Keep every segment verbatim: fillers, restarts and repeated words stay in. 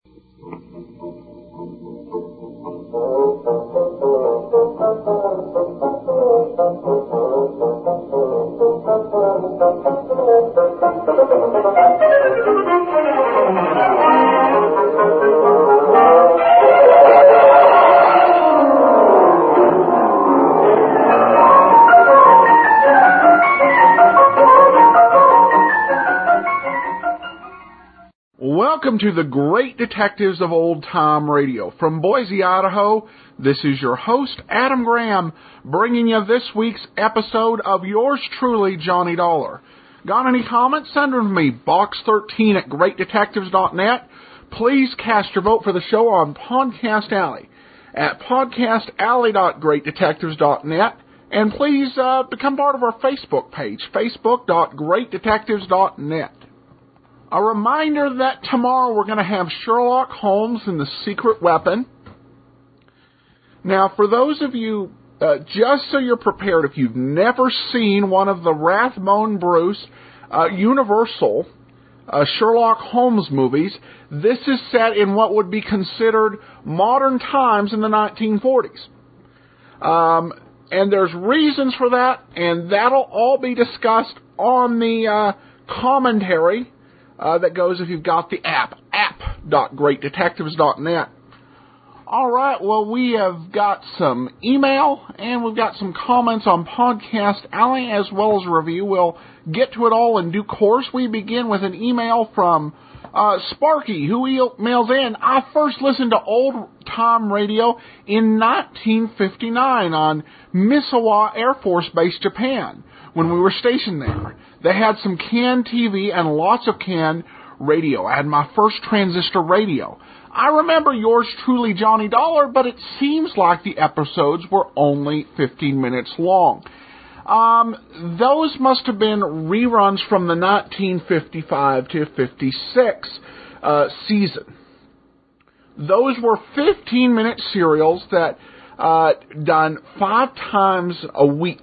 Welcome to the Great Detectives of Old Time Radio. From Boise, Idaho, this is your host, Adam Graham, bringing you this week's episode of yours truly, Johnny Dollar. Got any comments? Send them to me, box thirteen at great detectives dot net. Please cast your vote for the show on Podcast Alley at podcast alley dot great detectives dot net. And please uh, become part of our Facebook page, facebook dot great detectives dot net. A reminder that tomorrow we're going to have Sherlock Holmes and the Secret Weapon. Now, for those of you, uh, just so you're prepared, if you've never seen one of the Rathbone Bruce uh, Universal uh, Sherlock Holmes movies, this is set in what would be considered modern times in the nineteen forties. Um, and there's reasons for that, and that'll all be discussed on the uh, commentary Uh, that goes if you've got the app, app dot great detectives dot net. All right, well, we have got some email, and we've got some comments on Podcast Alley, as well as a review. We'll get to it all in due course. We begin with an email from uh, Sparky, who emails in, I first listened to old-time radio in nineteen fifty-nine on Misawa Air Force Base, Japan, when we were stationed there. They had some canned T V and lots of canned radio. I had my first transistor radio. I remember yours truly, Johnny Dollar, but it seems like the episodes were only fifteen minutes long. Um, those must have been reruns from the nineteen fifty-five to fifty-six uh, season. Those were fifteen-minute serials that uh, done five times a week.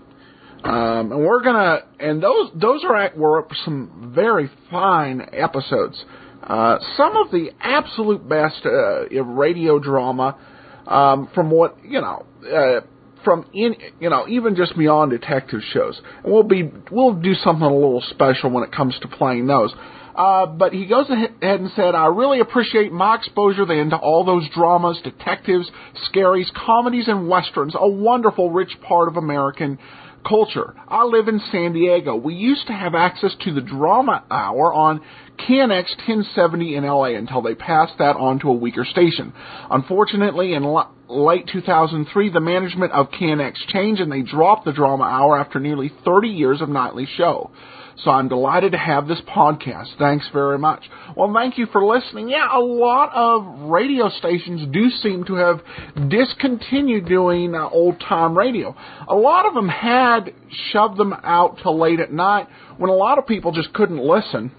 Um, and we're gonna, and those those are were some very fine episodes. Uh, some of the absolute best uh, radio drama um, from what you know, uh, from in you know, even just beyond detective shows. And we'll be we'll do something a little special when it comes to playing those. Uh, but he goes ahead and said, I really appreciate my exposure then to all those dramas, detectives, scaries, comedies, and westerns. A wonderful, rich part of American culture. I live in San Diego. We used to have access to the Drama Hour on K N X ten seventy in L A until they passed that on to a weaker station. Unfortunately, in l- late two thousand three, the management of K N X changed and they dropped the Drama Hour after nearly thirty years of nightly show. So I'm delighted to have this podcast. Thanks very much. Well, thank you for listening. Yeah, a lot of radio stations do seem to have discontinued doing uh, old-time radio. A lot of them had shoved them out till late at night when a lot of people just couldn't listen.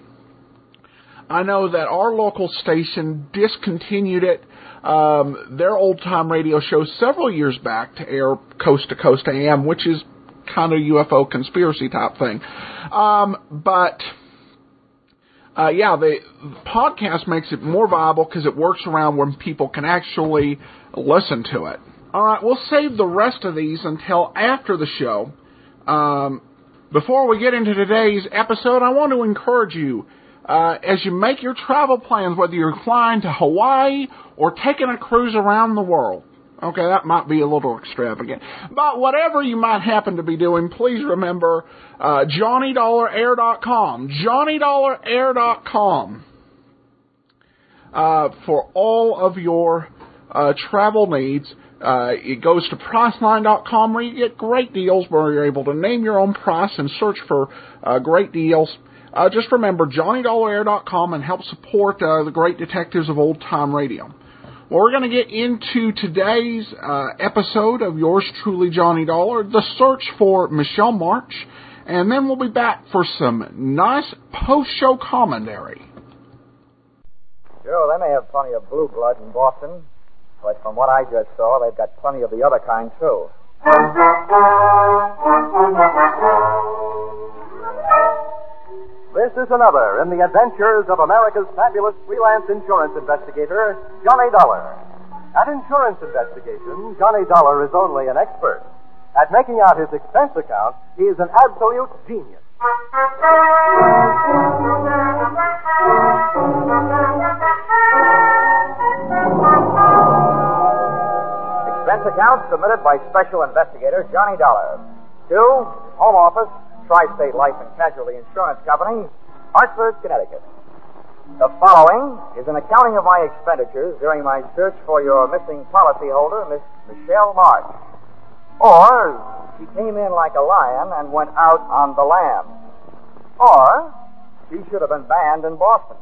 I know that our local station discontinued it, um, their old-time radio show several years back to air Coast to Coast A M, which is kind of U F O conspiracy type thing. Um, but, uh, yeah, the podcast makes it more viable because it works around when people can actually listen to it. All right, we'll save the rest of these until after the show. Um, before we get into today's episode, I want to encourage you, uh, as you make your travel plans, whether you're flying to Hawaii or taking a cruise around the world. Okay, that might be a little extravagant. But whatever you might happen to be doing, please remember uh, Johnny Dollar Air dot com. Johnny Dollar Air dot com uh, for all of your uh, travel needs. Uh, it goes to Priceline dot com where you get great deals where you're able to name your own price and search for uh, great deals. Uh, just remember Johnny Dollar Air dot com and help support uh, the great detectives of old time radio. Well, we're going to get into today's uh, episode of yours truly, Johnny Dollar, the search for Michelle March, and then we'll be back for some nice post-show commentary. Sure, they may have plenty of blue blood in Boston, but from what I just saw, they've got plenty of the other kind, too. This is another in the adventures of America's fabulous freelance insurance investigator, Johnny Dollar. At insurance investigation, Johnny Dollar is only an expert. At making out his expense account, he is an absolute genius. Expense account submitted by Special Investigator Johnny Dollar. To Home Office, Tri-State Life and Casualty Insurance Company, Hartford, Connecticut. The following is an accounting of my expenditures during my search for your missing policyholder, Miss Michelle March. Or, she came in like a lion and went out on the lamb. Or, she should have been banned in Boston.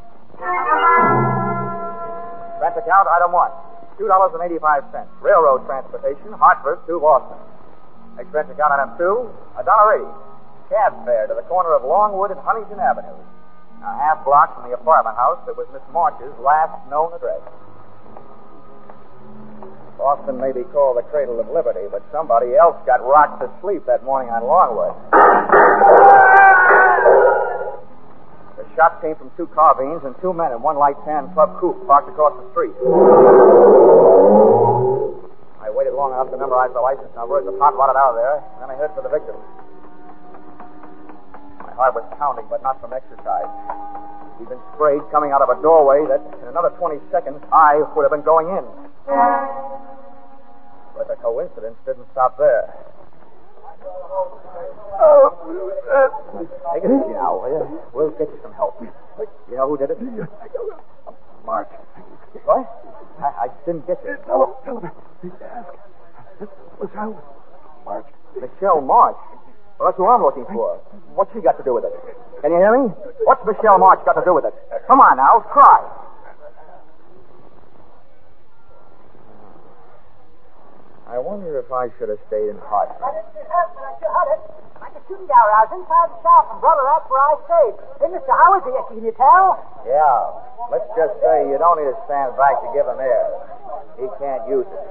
Expense account, item one, two dollars and eighty-five cents. Railroad transportation, Hartford to Boston. Expense account, item two, one dollar and eighty cents. Cab fare to the corner of Longwood and Huntington Avenue, a half block from the apartment house that was Miss March's last known address. Boston may be called the cradle of liberty, but somebody else got rocked to sleep that morning on Longwood. The shots came from two carbines and two men in one light tan club coupe parked across the street. I waited long enough to memorize the license number as the pot wadded out of there, and then I headed for the victim. My heart was pounding, but not from exercise. He'd been sprayed coming out of a doorway that, in another twenty seconds, I would have been going in. But the coincidence didn't stop there. Oh, take it easy now, will you? We'll get you some help. You know who did it? March. What? I, I didn't get you. Tell him, tell him. Ask. What's wrong with March? Michelle March? Well, that's who I'm looking for. What's she got to do with it? Can you hear me? What's Michelle March got to do with it? Come on now, cry. I wonder if I should have stayed in Hartford. I didn't have it, I sure had it. Like a shooting gallery. I was inside the shop, and brother, that's where I stayed. Hey, Mister Howard, can you tell? Yeah. Let's just say you don't need to stand back to give him air. He can't use it.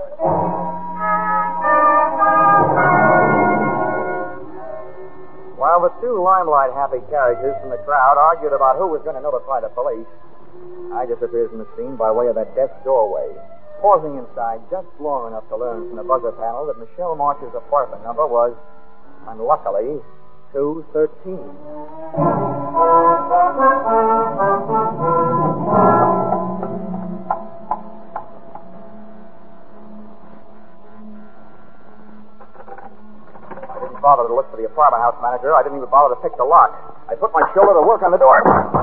While the two limelight-happy characters from the crowd argued about who was going to notify the police, I disappeared from the scene by way of that desk doorway, pausing inside just long enough to learn from the buzzer panel that Michelle March's apartment number was, unluckily, two thirteen. I didn't bother to look for the apartment house manager. I didn't even bother to pick the lock. I put my shoulder to work on the door.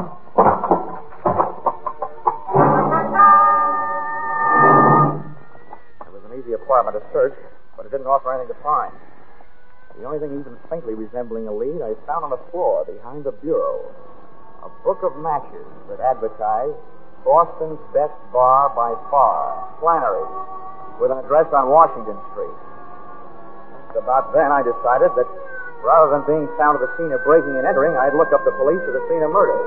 Apartment to search, but it didn't offer anything to find. The only thing even faintly resembling a lead I found on the floor behind the bureau. A book of matches that advertised Boston's Best Bar by Far, Flannery, with an address on Washington Street. Just about then I decided that rather than being found at the scene of breaking and entering, I'd look up the police at the scene of murder.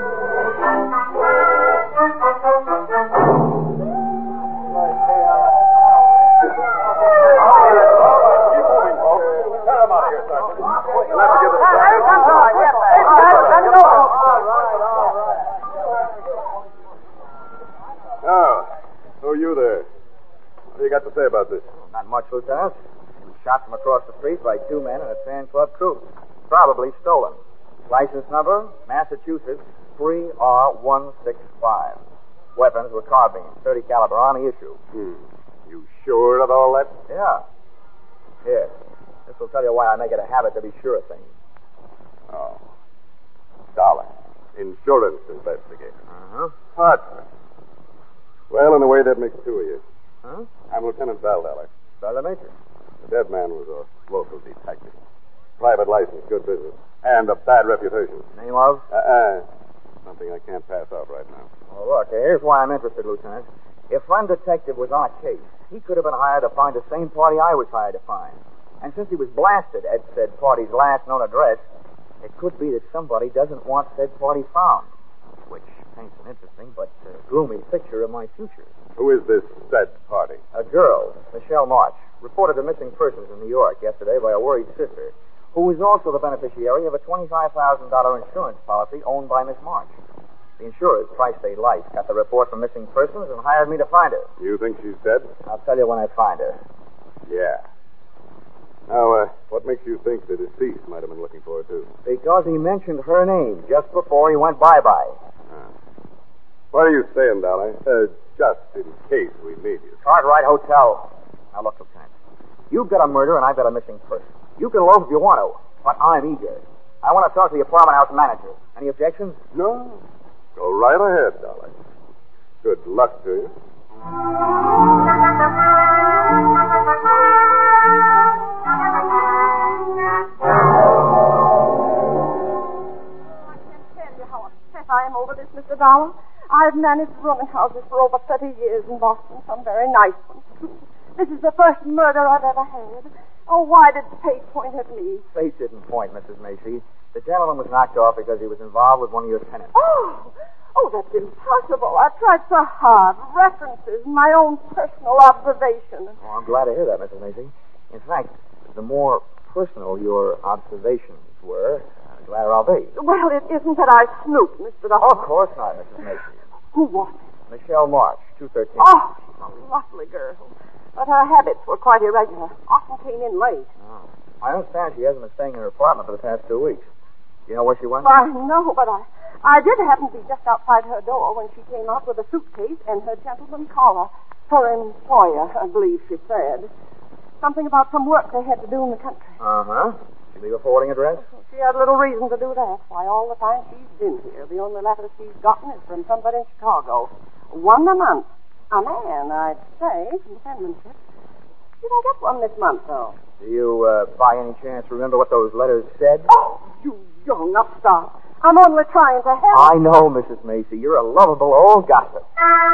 To say about this? Not much, Lieutenant. He was shot from across the street by two men in a fan club coupe. Probably stolen. License number, Massachusetts three R one six five. Weapons were carbines, thirty caliber Army issue. Hmm. You sure of all that? Yeah. Here. This will tell you why I make it a habit to be sure of things. Oh. Dollar. Insurance investigator. Uh-huh. Hartford. Well, in a way, that makes two of you. Huh? I'm Lieutenant Val Dollar. Brother Major. The dead man was a local detective. Private license, good business. And a bad reputation. Name of? Uh-uh. Something I can't pass out right now. Well, look, here's why I'm interested, Lieutenant. If one detective was on a case, he could have been hired to find the same party I was hired to find. And since he was blasted at said party's last known address, it could be that somebody doesn't want said party found, which paints an interesting but uh, gloomy picture of my future. Who is this said party? A girl, Michelle March, reported a missing persons in New York yesterday by a worried sister, who is also the beneficiary of a twenty-five thousand dollars insurance policy owned by Miss March. The insurers, Tri-State Life, got the report from missing persons and hired me to find her. You think she's dead? I'll tell you when I find her. Yeah. Now, uh, what makes you think the deceased might have been looking for her, too? Because he mentioned her name just before he went bye-bye. Ah. What are you saying, Dolly? Uh, just in case we need you. Cartwright Hotel. Now, look, Lieutenant. You've got a murder and I've got a missing person. You can loaf if you want to, but I'm eager. I want to talk to the apartment house manager. Any objections? No. Go right ahead, Dolly. Good luck to you. I am over this, Mister Dollar. I've managed rooming houses for over thirty years in Boston, some very nice ones, too. This is the first murder I've ever had. Oh, why did fate point at me? Fate didn't point, Missus Macy. The gentleman was knocked off because he was involved with one of your tenants. Oh, oh, that's impossible. I've tried so hard. References, my own personal observation. Oh, I'm glad to hear that, Missus Macy. In fact, the more personal your observations were, the gladder I'll be. Well, it isn't that I snooped, Mister Dollar. Oh, of course not, Missus Macy. Who was it? Michelle March, two thirteen. Oh, she's a lovely girl. But her habits were quite irregular. Often came in late. Oh. I understand she hasn't been staying in her apartment for the past two weeks. Do you know where she went? I know, but I, I did happen to be just outside her door when she came out with a suitcase and her gentleman caller. Her employer, I believe she said. Something about some work they had to do in the country. Uh-huh. She leave a forwarding address? She had little reason to do that. Why, all the time she's been here, the only letter she's gotten is from somebody in Chicago. One a month. A man, I'd say, from the penmanship. She didn't get one this month, though. Do you, uh, by any chance, remember what those letters said? Oh, you young upstart. I'm only trying to help. I know, Missus Macy. You're a lovable old gossip.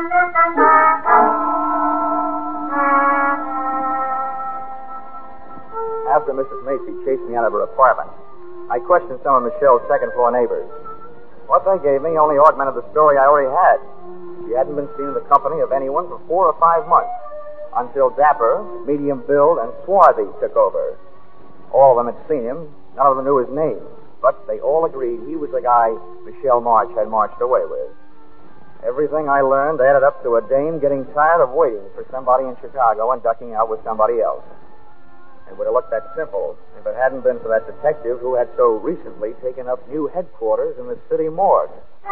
After Missus Macy chased me out of her apartment, I questioned some of Michelle's second-floor neighbors. What they gave me only augmented the story I already had. She hadn't been seen in the company of anyone for four or five months, until Dapper, medium build, and Swarthy took over. All of them had seen him. None of them knew his name, but they all agreed he was the guy Michelle March had marched away with. Everything I learned added up to a dame getting tired of waiting for somebody in Chicago and ducking out with somebody else. It would have looked that simple if it hadn't been for that detective who had so recently taken up new headquarters in the city morgue.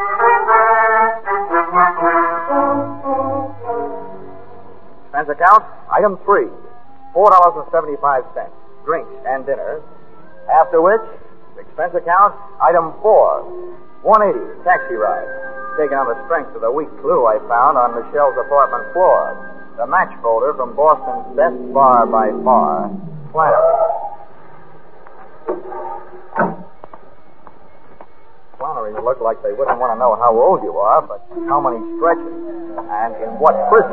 Expense account, item three, four dollars and seventy-five cents, drinks and dinner. After which, expense account, item four, one hundred eighty dollars, taxi ride, taken on the strength of the weak clue I found on Michelle's apartment floor, the match folder from Boston's best bar by far, Flannery. Flannery looked like they wouldn't want to know how old you are, but how many stretches and in what prison.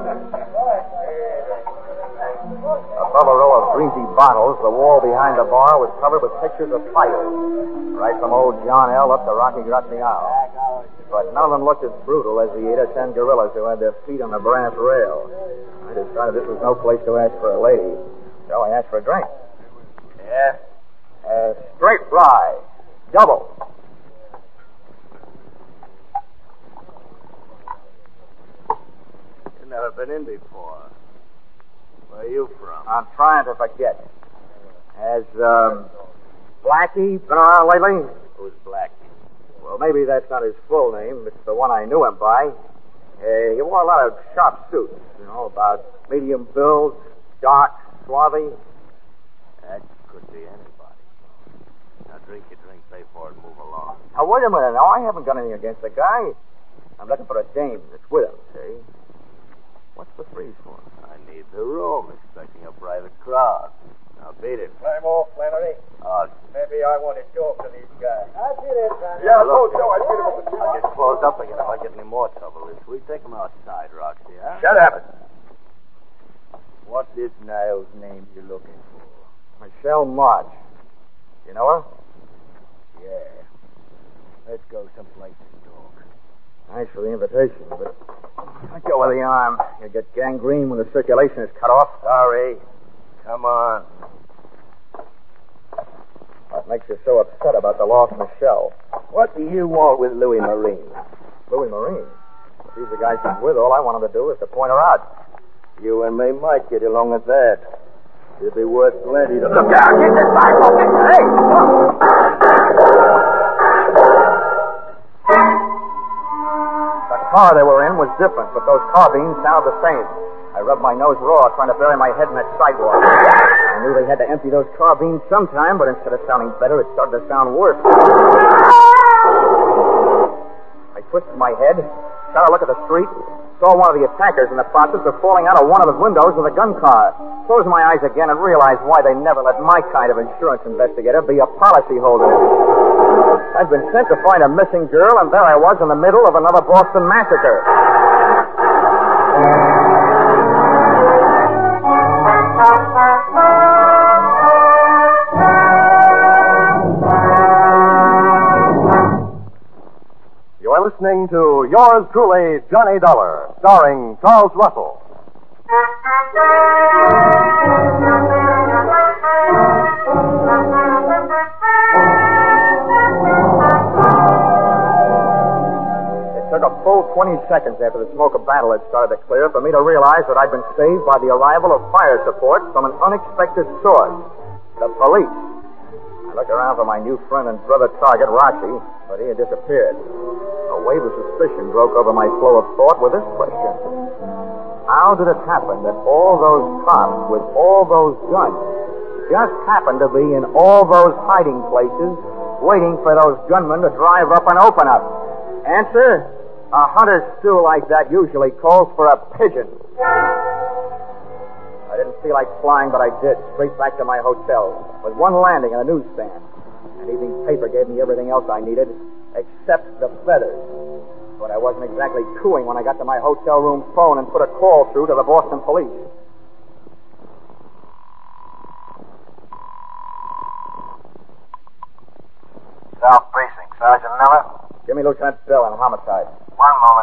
Above a row of greasy bottles, the wall behind the bar was covered with pictures of fighters, right from old John L. up to Rocky Graziano. But none of them looked as brutal as the eight or ten gorillas who had their feet on the brass rail. I decided this was no place to ask for a lady, so I asked for a drink. Yeah? A straight rye. Double. You've never been in before. Where are you from? I'm trying to forget. Has, um, Blackie been around lately? Who's Blackie? Well, maybe that's not his full name. It's the one I knew him by. Uh, he wore a lot of sharp suits, you know, about medium build, dark, swarthy. That could be anybody. Now drink your drink, pay for it, and move along. Now, wait a minute. Now, I haven't got anything against the guy. I'm looking for a dame that's with him, see? What's the freeze for? I need the room, expecting a private crowd. Now beat it. Climb off, Flannery. Oh, Maybe I want to talk to these guys. I see that, Flannery. Yeah, I told you I'd beat him with the I'll get closed up again if I get any more trouble this week. Take him outside, Roxy, huh? Shut up. What's this Niles name you're looking for? Michelle March. You know her? Yeah. Let's go someplace and talk. Thanks for the invitation, but let go of the arm. You'll get gangrene when the circulation is cut off. Sorry. Come on. What makes you so upset about the lost Michelle? What do you want with Louis Marine? Louis Marine. If he's the guy she's with, all I want him to do is to point her out. You and me might get along at that. It'd be worth plenty to... Look out! Get this sidewalk! Hey! The car they were in was different, but those carbines sounded the same. I rubbed my nose raw trying to bury my head in that sidewalk. I knew they had to empty those carbines sometime, but instead of sounding better, it started to sound worse. I twisted my head, shot a look at the street, saw one of the attackers in the process of falling out of one of the windows of the gun car. Closed my eyes again and realized why they never let my kind of insurance investigator be a policyholder. I'd been sent to find a missing girl, and there I was in the middle of another Boston massacre. You're listening to Yours Truly, Johnny Dollar, starring Charles Russell. It took a full twenty seconds after the smoke of battle had started to clear for me to realize that I'd been saved by the arrival of fire support from an unexpected source, the police. I looked around for my new friend and brother target, Rocky, but he had disappeared. A wave of suspicion broke over my flow of thought with this question. How did it happen that all those cops with all those guns just happened to be in all those hiding places waiting for those gunmen to drive up and open up? Answer, a hunter's stew like that usually calls for a pigeon. I didn't feel like flying, but I did, straight back to my hotel, with one landing and a newsstand. An evening paper gave me everything else I needed, except the feathers. But I wasn't exactly cooing when I got to my hotel room phone and put a call through to the Boston police. South Precinct, Sergeant Miller. Give me Lieutenant Bill on homicide. One moment.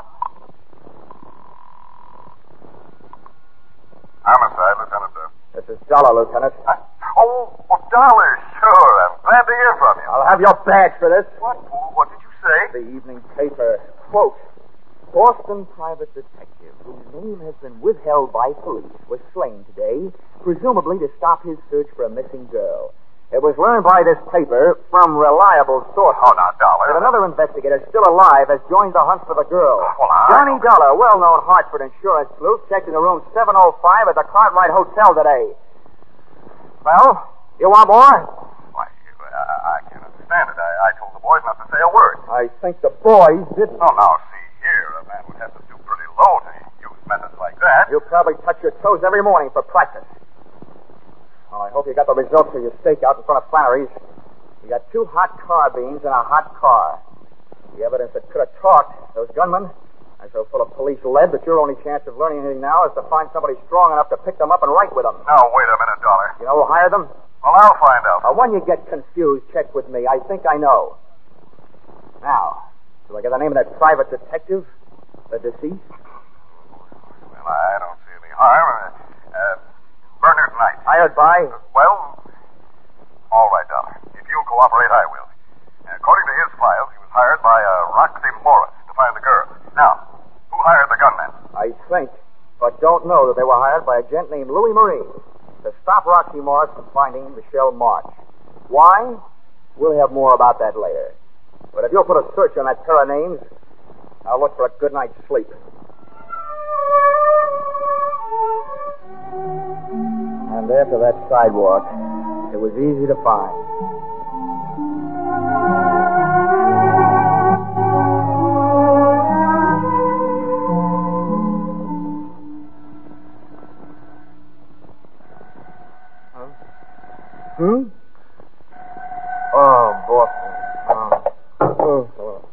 Homicide, Lieutenant Bill. This is Dollar, Lieutenant. Uh, oh, oh, Dollar, sure. I'm glad to hear from you. I'll have your badge for this. What? What did you say? The evening paper. Quote, Boston private detective whose name has been withheld by police was slain today, presumably to stop his search for a missing girl. It was learned by this paper from reliable sources. Oh, now, Dollar. That another investigator still alive has joined the hunt for the girl. Well, I... Johnny Dollar, well-known Hartford insurance sleuth, checked into room seven oh five at the Cartwright Hotel today. Well, you want more? Why, I, I can't understand it. I, I told the boys not to say a word. I think the boys didn't. Oh, now, see here. A man would have to stoop pretty low to use methods like that. You'll probably touch your toes every morning for practice. Well, I hope you got the results of your stakeout in front of Flannery's. You got two hot carbines and a hot car. The evidence that could have talked, those gunmen, are so full of police lead that your only chance of learning anything now is to find somebody strong enough to pick them up and write with them. Now, wait a minute, Dollar. You know who hired them? Well, I'll find out. Now, when you get confused, check with me. I think I know. Now, do I get the name of that private detective? The deceased? Well, I don't see any harm. Uh, Bernard Knight. Hired by? Uh, well, all right, Dollar. If you'll cooperate, I will. According to his files, he was hired by uh, Roxy Morris to find the girl. Now, who hired the gunmen? I think, but don't know that they were hired by a gent named Louis Marine to stop Roxy Morris from finding Michelle March. Why? We'll have more about that later. But if you'll put a search on that pair of names, I'll look for a good night's sleep. And after that sidewalk, it was easy to find. Huh? Hmm? Oh, Boston. Oh. Oh, hello.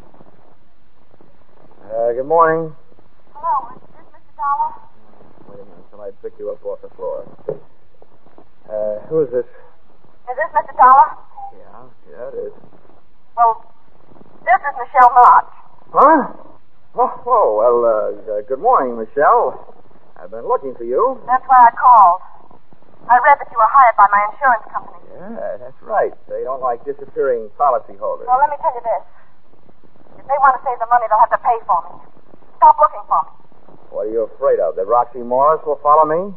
Uh, good morning. Hello, is this Mister Dollar? Wait a minute till I pick you up off the floor. Uh, who is this? Is this Mister Dollar? Yeah, yeah, it is. Well, this is Michelle March. Huh? Oh, oh well, uh, uh, good morning, Michelle. I've been looking for you. That's why I called. I read that you were hired by my insurance company. Yeah, Yeah, that's right. They don't like disappearing policyholders. Well, let me tell you this. If they want to save the money, they'll have to pay for me. Stop looking for me. What are you afraid of? That Roxy Morris will follow me?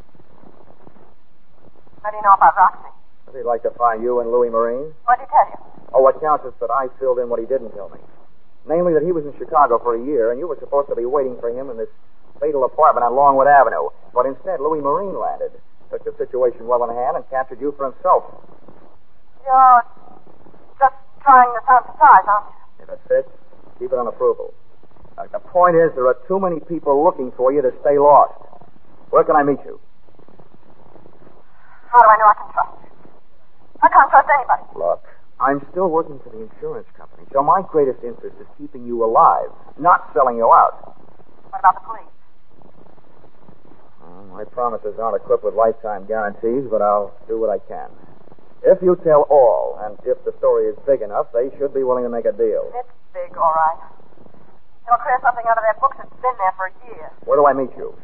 What do you know about Roxy? He'd like to find you and Louis Marine. What'd he tell you? Oh, what counts is that I filled in what he didn't tell me. Namely, that he was in Chicago for a year, and you were supposed to be waiting for him in this fatal apartment on Longwood Avenue. But instead, Louis Marine landed, took the situation well in hand, and captured you for himself. You're just trying to sound surprised, aren't you? If it fits, keep it on approval. Uh, the point is, there are too many people looking for you to stay lost. Where can I meet you? How do I know I can trust you? I can't trust anybody. Look, I'm still working for the insurance company, so my greatest interest is keeping you alive, not selling you out. What about the police? Well, my promises aren't equipped with lifetime guarantees, but I'll do what I can. If you tell all, and if the story is big enough, they should be willing to make a deal. It's big, all right. They'll clear something out of their books that's been there for a year. Where do I meet you?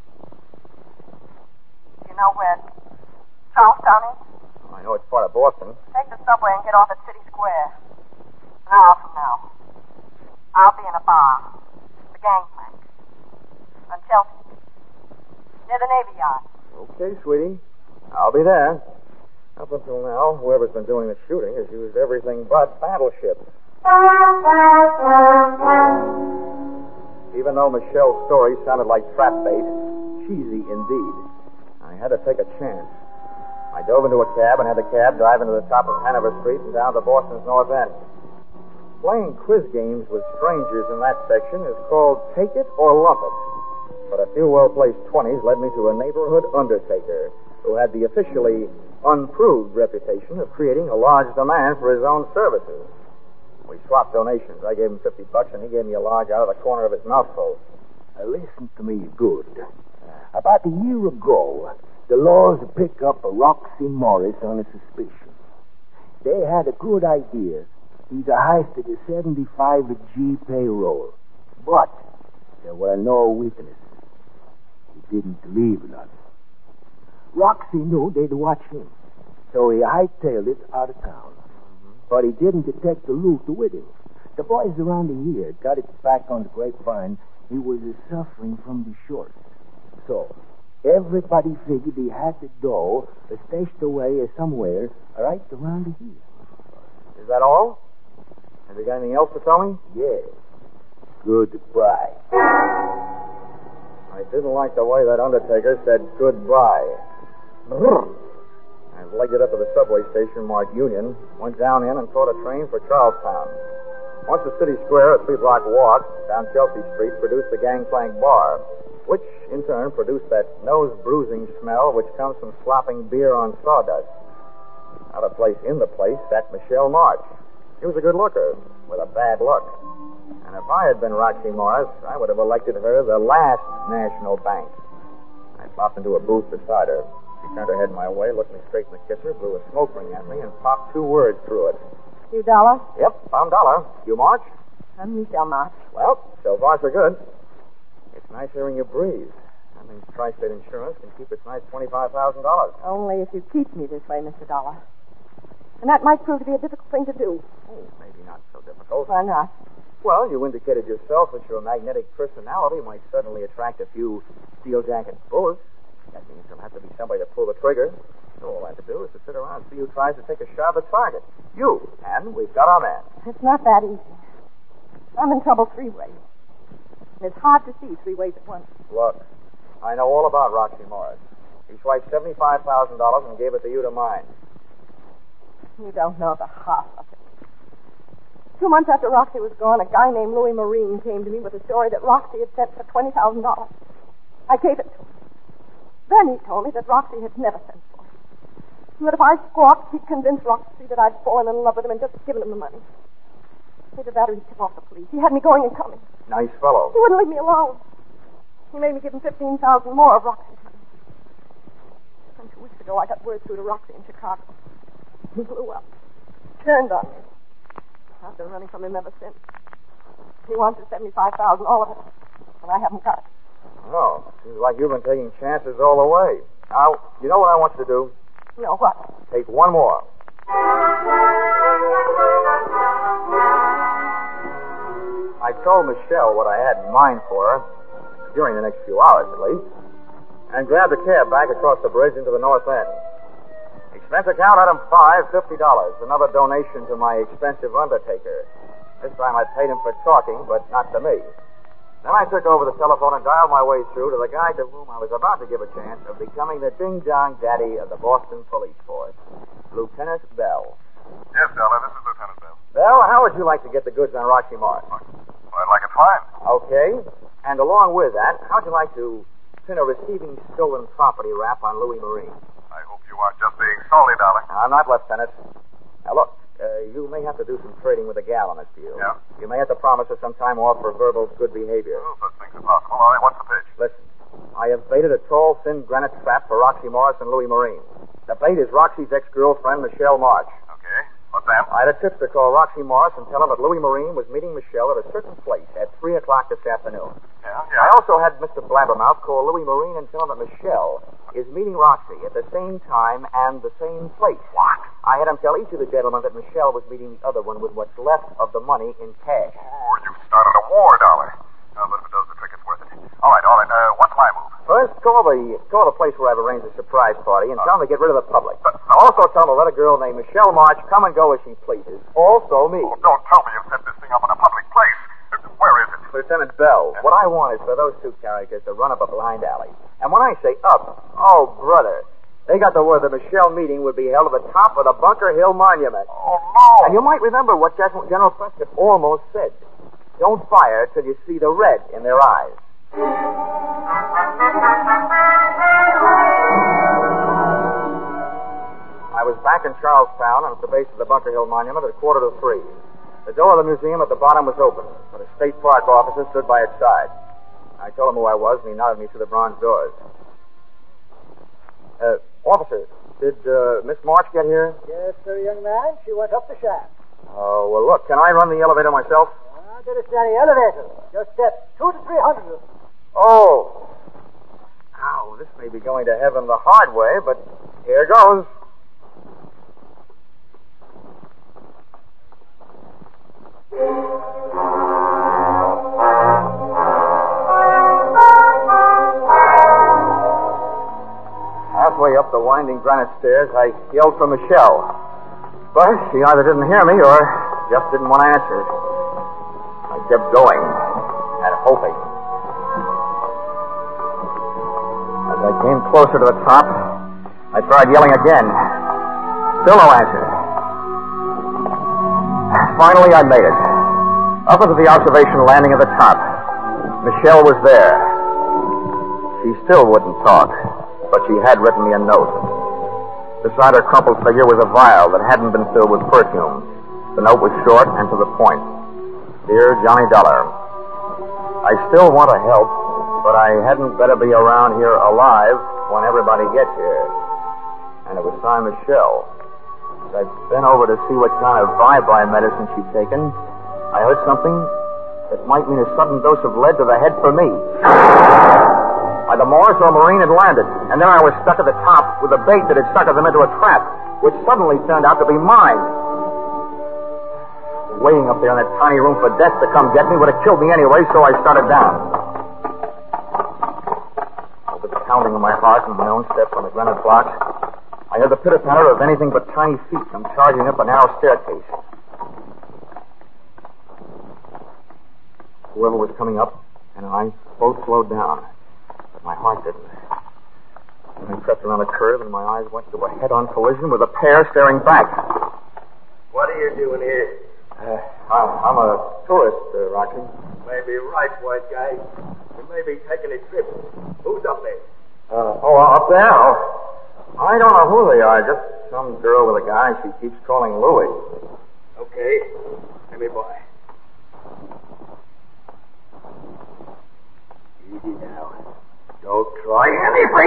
You know where Charlestown is? I know it's part of Boston. Take the subway and get off at City Square. An hour from now. I'll be in a bar. The Gangplank. On Chelsea. Near the Navy Yard. Okay, sweetie. I'll be there. Up until now, whoever's been doing the shooting has used everything but battleships. Even though Michelle's story sounded like trap bait, cheesy indeed, I had to take a chance. I dove into a cab and had the cab drive into the top of Hanover Street and down to Boston's North End. Playing quiz games with strangers in that section is called Take It or Lump It. But a few well-placed twenties led me to a neighborhood undertaker who had the officially unproved reputation of creating a large demand for his own services. We swapped donations. I gave him fifty bucks and he gave me a large out of the corner of his mouthful. Uh, listen to me good. About a year ago, the laws picked up a Roxy Morris on a suspicion. They had a good idea. He'd heisted a seventy-five G payroll. But there were no witnesses. He didn't leave none. Roxy knew they'd watch him, so he hightailed it out of town. But he didn't detect the loot with him. The boys around here got it back on the grapevine. He was suffering from the shorts. So everybody figured he had the dough stashed away somewhere right around here. Is that all? Have you got anything else to tell me? Yeah. Goodbye. I didn't like the way that undertaker said goodbye. I legged it up to the subway station marked Union, went down in and caught a train for Charlestown. Once at City Square, a three-block walk down Chelsea Street produced the Gangplank Bar, which in turn produced that nose-bruising smell which comes from slopping beer on sawdust. Out of place in the place sat Michelle March. She was a good looker, with a bad look. And if I had been Roxy Morris, I would have elected her the last national bank. I popped into a booth beside her. She turned her head my way, looked me straight in the kisser, blew a smoke ring at me, and popped two words through it. You Dollar? Yep, I'm Dollar. You March? I'm Michelle March. Well, so far so good. It's nice hearing you breathe. That means Tri-State Insurance can keep its nice twenty-five thousand dollars. Only if you keep me this way, Mister Dollar. And that might prove to be a difficult thing to do. Oh, maybe not so difficult. Why not? Well, you indicated yourself that your magnetic personality might suddenly attract a few steel jacket bullets. That means there'll have to be somebody to pull the trigger. So all I have to do is to sit around and see who tries to take a shot at the target. You. And we've got our man. It's not that easy. I'm in trouble three ways. And it's hard to see three ways at once. Look, I know all about Roxy Morris. He swiped seventy-five thousand dollars and gave it to you to mine. You don't know the half of it. Two months after Roxy was gone, a guy named Louis Marine came to me with a story that Roxy had sent for twenty thousand dollars. I gave it to him. Then he told me that Roxy had never sent for it. And that if I squawked, he'd convince Roxy that I'd fallen in love with him and just given him the money. Either that or he'd tip off the police. He had me going and coming. Nice fellow. He wouldn't leave me alone. He made me give him fifteen thousand more of Roxy's money. And two weeks ago, I got word through to Roxy in Chicago. He blew up. Turned on me. I've been running from him ever since. He wants the seventy-five thousand dollars, all of it. And I haven't got it. Oh, seems like you've been taking chances all the way. Now, you know what I want you to do? No, what? Take one more. I told Michelle what I had in mind for her, during the next few hours at least, and grabbed a cab back across the bridge into the north end. Expense account item five, fifty dollars. Another donation to my expensive undertaker. This time I paid him for talking, but not to me. Then I took over the telephone and dialed my way through to the guy to whom I was about to give a chance of becoming the ding-dong daddy of the Boston Police Force, Lieutenant Bell. Yes, Dollar, this is Lieutenant Bell. Bell, how would you like to get the goods on Roxy Morris? Well, I'd like it fine. Okay. And along with that, how'd you like to pin a receiving stolen property rap on Louis Marine? I hope you aren't just being salty, Dollar. I'm not, Lieutenant. Now, look, uh, you may have to do some trading with a gal on this deal. Yeah. You may have to promise her some time off for verbal good behavior. Oh, such things are possible. All right, what's the pitch? Listen, I have baited a tall, thin granite trap for Roxy Morris and Louis Marine. The bait is Roxy's ex-girlfriend, Michelle March. Okay. What's that? I had a tipster call Roxy Morris and tell him that Louis Marine was meeting Michelle at a certain place at three o'clock this afternoon. Yeah, I yeah. also had Mister Blabbermouth call Louis Marine and tell him that Michelle is meeting Roxy at the same time and the same place. What? I had him tell each of the gentlemen that Michelle was meeting the other one with what's left of the money in cash. Oh, you've started a war, Dollar. Uh, but if it does the trick, it's worth it. All right, all right. Uh, what's my move? First, call the call the place where I've arranged a surprise party and Uh, tell them to get rid of the public. But, Also tell them to let a girl named Michelle March come and go as she pleases. Also me. Oh, don't tell me you've set this thing up in a public place. Uh, Where is it? Lieutenant Bell, what I want is for those two characters to run up a blind alley. And when I say up, oh, brother, they got the word the Michelle meeting would be held at the top of the Bunker Hill Monument. Oh, no. And you might remember what General Prescott almost said. Don't fire till you see the red in their eyes. I was back in Charlestown and at the base of the Bunker Hill Monument at a quarter to three. The door of the museum at the bottom was open, but a state park officer stood by its side. I told him who I was, and he nodded me through the bronze doors. Uh, officer, did uh, Miss March get here? Yes, sir, young man. She went up the shaft. Oh, well, look, can I run the elevator myself? I did a steady elevator. Just step two to three hundred. Oh. Ow, this may be going to heaven the hard way, but here goes. Halfway up the winding granite stairs, I yelled for Michelle. But she either didn't hear me or just didn't want to answer. I kept going and hoping. As I came closer to the top, I tried yelling again. Still no answer. Finally, I made it. Up into the observation landing at the top. Michelle was there. She still wouldn't talk, but she had written me a note. Beside her crumpled figure was a vial that hadn't been filled with perfume. The note was short and to the point. Dear Johnny Dollar, I still want to help, but I hadn't better be around here alive when everybody gets here. And it was signed Michelle. As I'd been over to see what kind of bye-bye medicine she'd taken, I heard something that might mean a sudden dose of lead to the head for me. Either Morris or Marine had landed, and then I was stuck at the top with a bait that had suckered them into a trap, which suddenly turned out to be mine. Waiting up there in that tiny room for death to come get me would have killed me anyway, so I started down. Over the pounding of my heart and my own steps on the granite blocks, I heard the pitter-patter of anything but tiny feet come charging up a narrow staircase. Whoever was coming up and I both slowed down. My heart didn't. And I crept around a curve, and my eyes went to a head-on collision with a pair staring back. What are you doing here? Uh, I'm a tourist, uh, Rocky. Maybe right, white guy. You may be taking a trip. Who's up there? Uh, oh, up there? Oh, I don't know who they are. Just some girl with a guy she keeps calling Louis. Okay. Let me by. Easy now. Don't try anything.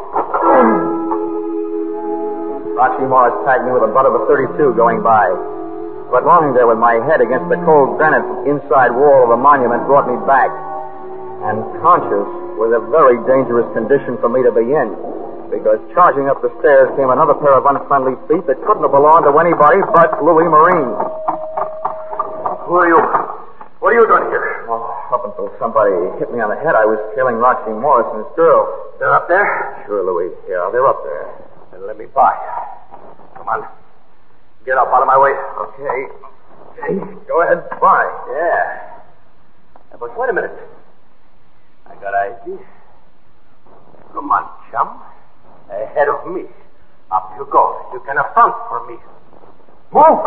Roxy Morris tagged me with a butt of a thirty-two going by. But lying there with my head against the cold granite inside wall of the monument brought me back. And conscious was a very dangerous condition for me to be in. because charging up the stairs came another pair of unfriendly feet that couldn't have belonged to anybody but Louis Marine. Who are you? What are you doing here? Well, up until somebody hit me on the head, I was trailing Roxy Morris and his girl. They're up there? Sure, Louis. Yeah, they're up there. Then let me by. Come on. Get up out of my way. Okay. Okay. Go ahead. By. Yeah. But wait a minute. I got an idea. Come on, chum. Ahead of me. Up you go. You can affront for me. Move!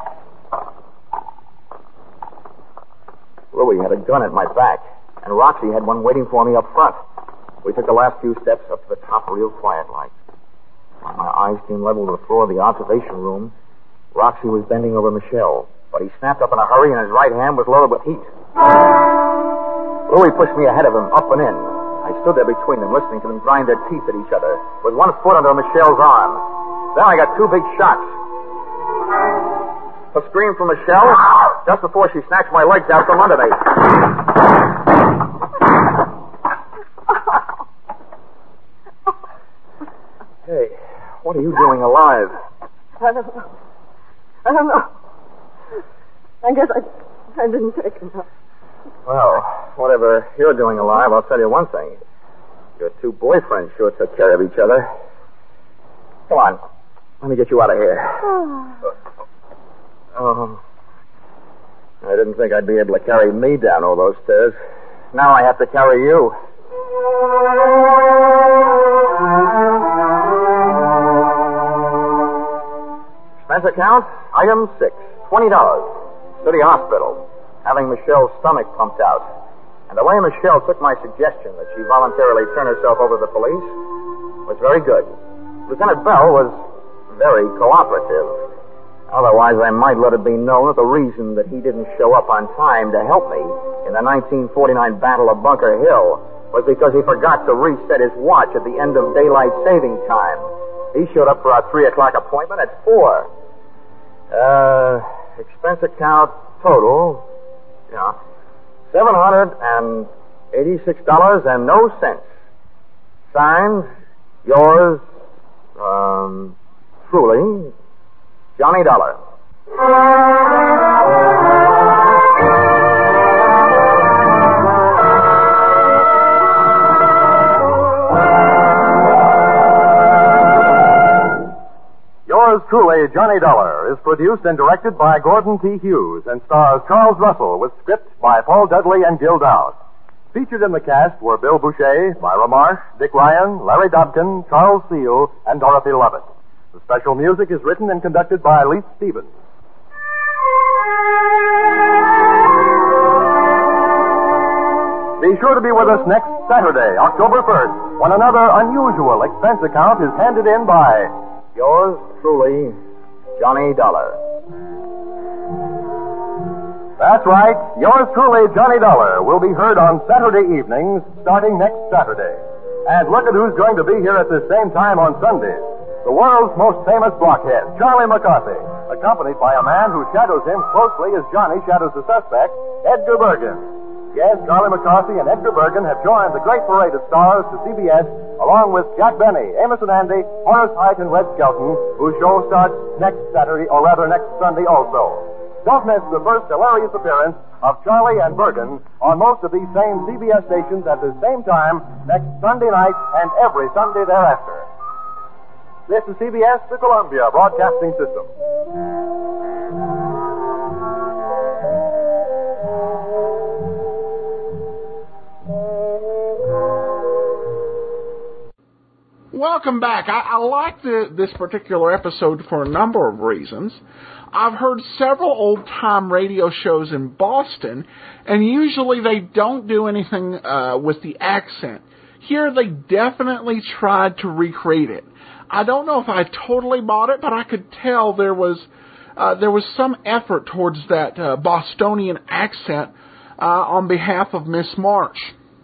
Louis had a gun at my back, and Roxy had one waiting for me up front. We took the last few steps up to the top real quiet like. When my eyes came level to the floor of the observation room, Roxy was bending over Michelle, but he snapped up in a hurry and his right hand was loaded with heat. Louis pushed me ahead of him, up and in. I stood there between them, listening to them grind their teeth at each other, with one foot under Michelle's arm. Then I got two big shots. A scream from Michelle just before she snatched my legs out from under me. Hey, what are you doing alive? I don't know. I don't know. I guess I, I didn't take enough. Well, whatever you're doing alive, I'll tell you one thing. Your two boyfriends sure took care of each other. Come on. Let me get you out of here. Oh. I didn't think I'd be able to carry me down all those stairs. Now I have to carry you. Expense account, item six, twenty dollars. City Hospital, having Michelle's stomach pumped out. And the way Michelle took my suggestion that she voluntarily turn herself over to the police was very good. Lieutenant Bell was very cooperative. Otherwise, I might let it be known that the reason that he didn't show up on time to help me in the nineteen forty-nine Battle of Bunker Hill was because he forgot to reset his watch at the end of daylight saving time. He showed up for our three o'clock appointment at four. Uh, expense account total, yeah, seven hundred and eighty-six dollars and no cents. Signed, yours, um, truly, Johnny Dollar. Yours truly, Johnny Dollar, is produced and directed by Gordon T. Hughes and stars Charles Russell with script by Paul Dudley and Gil Dowd. Featured in the cast were Bill Boucher, Myra Marsh, Dick Ryan, Larry Dobkin, Charles Seal, and Dorothy Lovett. The special music is written and conducted by Leith Stevens. Be sure to be with us next Saturday, October first, when another unusual expense account is handed in by yours truly, Johnny Dollar. That's right. Yours truly, Johnny Dollar, will be heard on Saturday evenings starting next Saturday. And look at who's going to be here at the same time on Sundays. The world's most famous blockhead, Charlie McCarthy, accompanied by a man who shadows him closely as Johnny shadows the suspect, Edgar Bergen. Yes, Charlie McCarthy and Edgar Bergen have joined the great parade of stars to C B S, along with Jack Benny, Amos and Andy, Horace Height, and Red Skelton, whose show starts next Saturday, or rather next Sunday also. Don't miss the first hilarious appearance of Charlie and Bergen on most of these same C B S stations at the same time next Sunday night and every Sunday thereafter. This is C B S, the Columbia Broadcasting System. Welcome back. I, I like the, this particular episode for a number of reasons. I've heard several old-time radio shows in Boston, and usually they don't do anything uh, with the accent. Here they definitely tried to recreate it. I don't know if I totally bought it, but I could tell there was uh, there was some effort towards that uh, Bostonian accent uh, on behalf of Miss March.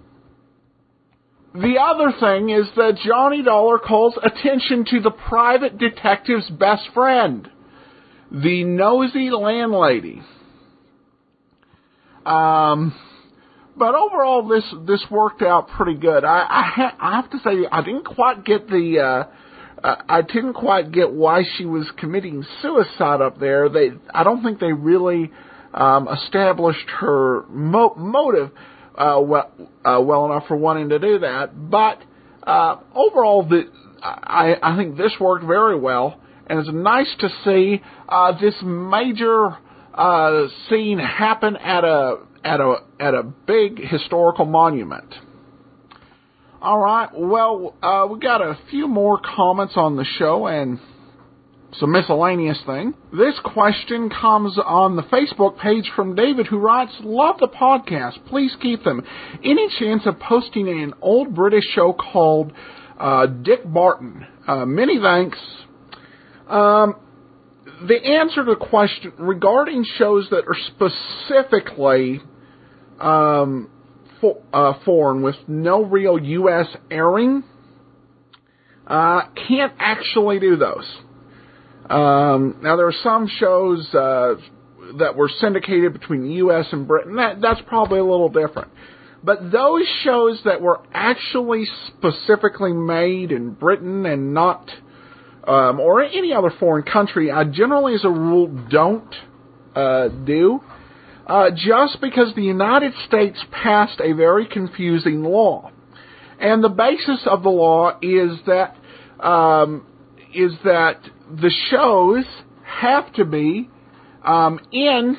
The other thing is that Johnny Dollar calls attention to the private detective's best friend, the nosy landlady. Um, but overall, this this worked out pretty good. I I, ha- I have to say, I didn't quite get the uh, uh, I didn't quite get why she was committing suicide up there. They I don't think they really um, established her mo- motive uh, well uh, well enough for wanting to do that. But uh, overall, the I I think this worked very well, and it's nice to see uh, this major uh, scene happen at a at a at a big historical monument. All right, well, uh, we got a few more comments on the show and some miscellaneous thing. This question comes on the Facebook page from David, who writes, "Love the podcast. Please keep them. Any chance of posting an old British show called uh, Dick Barton? Uh, many thanks." Um, the answer to the question regarding shows that are specifically um, for, uh, foreign with no real U S airing, uh, can't actually do those. Um, now, there are some shows uh, that were syndicated between the U S and Britain. That, that's probably a little different. But those shows that were actually specifically made in Britain and not Um, or any other foreign country, I generally, as a rule, don't uh, do, uh, just because the United States passed a very confusing law, and the basis of the law is that um, is that the shows have to be um, in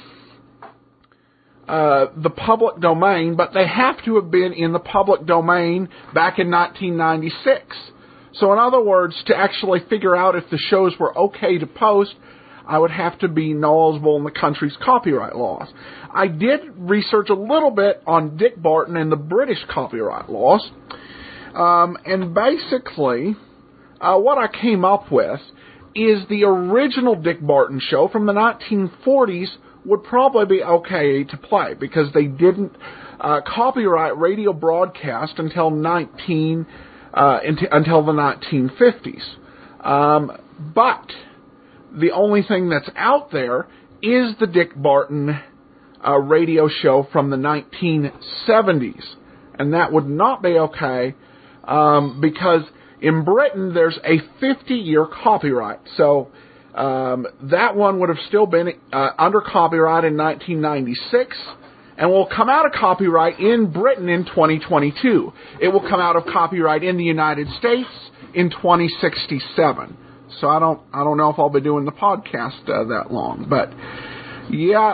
uh, the public domain, but they have to have been in the public domain back in nineteen ninety-six. So in other words, to actually figure out if the shows were okay to post, I would have to be knowledgeable in the country's copyright laws. I did research a little bit on Dick Barton and the British copyright laws. Um, and basically, uh, what I came up with is the original Dick Barton show from the nineteen forties would probably be okay to play because they didn't uh, copyright radio broadcast until nineteen Uh, until the nineteen fifties. Um, but the only thing that's out there is the Dick Barton uh, radio show from the nineteen seventies. And that would not be okay um, because in Britain there's a fifty-year copyright. So um, that one would have still been uh, under copyright in nineteen ninety-six. And will come out of copyright in Britain in twenty twenty-two. It will come out of copyright in the United States in twenty sixty-seven. So I don't, I don't know if I'll be doing the podcast uh, that long, but yeah,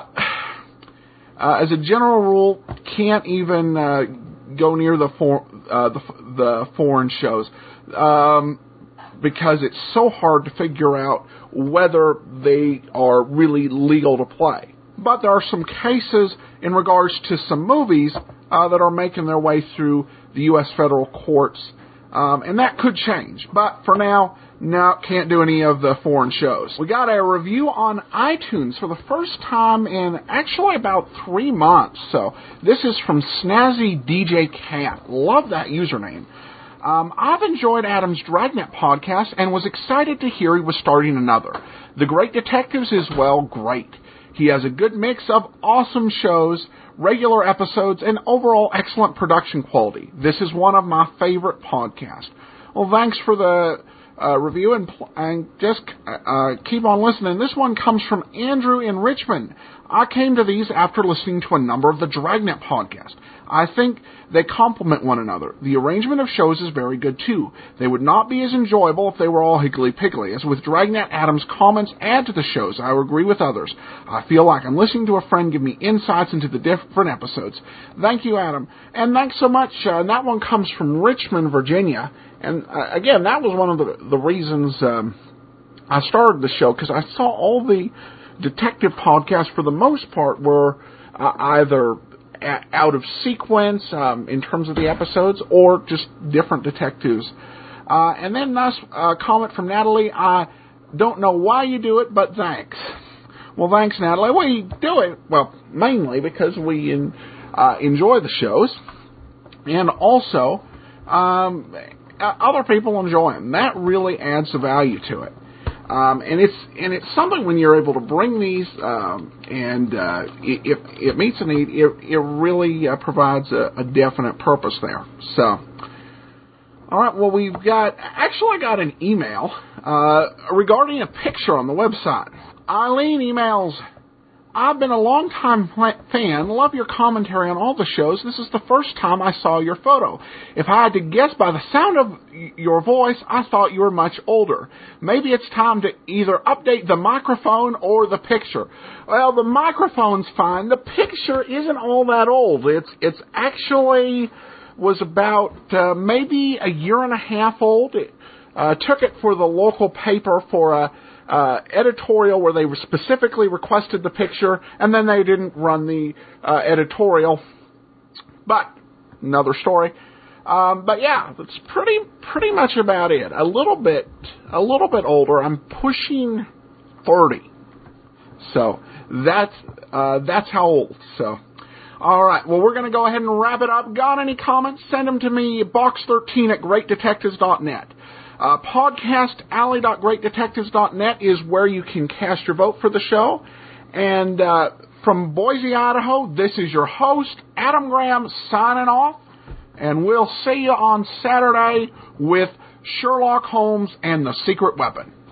uh, as a general rule, can't even uh, go near the for, uh, the, the foreign shows um, because it's so hard to figure out whether they are really legal to play. But there are some cases in regards to some movies uh, that are making their way through the U S federal courts, um, and that could change. But for now, no, can't do any of the foreign shows. We got a review on iTunes for the first time in actually about three months. So this is from Snazzy D J Cat. Love that username. Um, I've enjoyed Adam's Dragnet podcast and was excited to hear he was starting another. The Great Detectives is, well, great. He has a good mix of awesome shows, regular episodes, and overall excellent production quality. This is one of my favorite podcasts. Well, thanks for the uh, review, and, and just uh, keep on listening. This one comes from Andrew in Richmond. I came to these after listening to a number of the Dragnet podcasts. I think they complement one another. The arrangement of shows is very good, too. They would not be as enjoyable if they were all higgledy-piggledy. As with Dragnet, Adam's comments add to the shows. I agree with others. I feel like I'm listening to a friend give me insights into the different episodes. Thank you, Adam. And thanks so much. Uh, and that one comes from Richmond, Virginia. And, uh, again, that was one of the, the reasons um, I started the show, because I saw all the detective podcasts, for the most part, were uh, either out of sequence um, in terms of the episodes, or just different detectives. Uh, and then nice uh, comment from Natalie. I don't know why you do it, but thanks. Well, thanks, Natalie. We do it, well, mainly because we in, uh, enjoy the shows, and also um, other people enjoy them. That really adds the value to it. Um, and it's and it's something when you're able to bring these um, and uh, it, it, it meets a need. It, it really uh, provides a, a definite purpose there. So, all right. Well, we've got actually I got an email uh, regarding a picture on the website. Eileen emails. I've been a long-time fan, love your commentary on all the shows. This is the first time I saw your photo. If I had to guess by the sound of your voice, I thought you were much older. Maybe it's time to either update the microphone or the picture. Well, the microphone's fine. The picture isn't all that old. It's it's actually was about uh, maybe a year and a half old. It, uh, took it for the local paper for a Uh, editorial where they specifically requested the picture, and then they didn't run the uh, editorial. But another story. Um, but yeah, that's pretty pretty much about it. A little bit a little bit older. I'm pushing thirty, so that's uh, that's how old. So. All right, well, we're going to go ahead and wrap it up. Got any comments? Send them to me, box thirteen at great detectives dot net. Uh, podcast alley dot great detectives dot net is where you can cast your vote for the show. And uh, from Boise, Idaho, this is your host, Adam Graham, signing off. And we'll see you on Saturday with Sherlock Holmes and the Secret Weapon.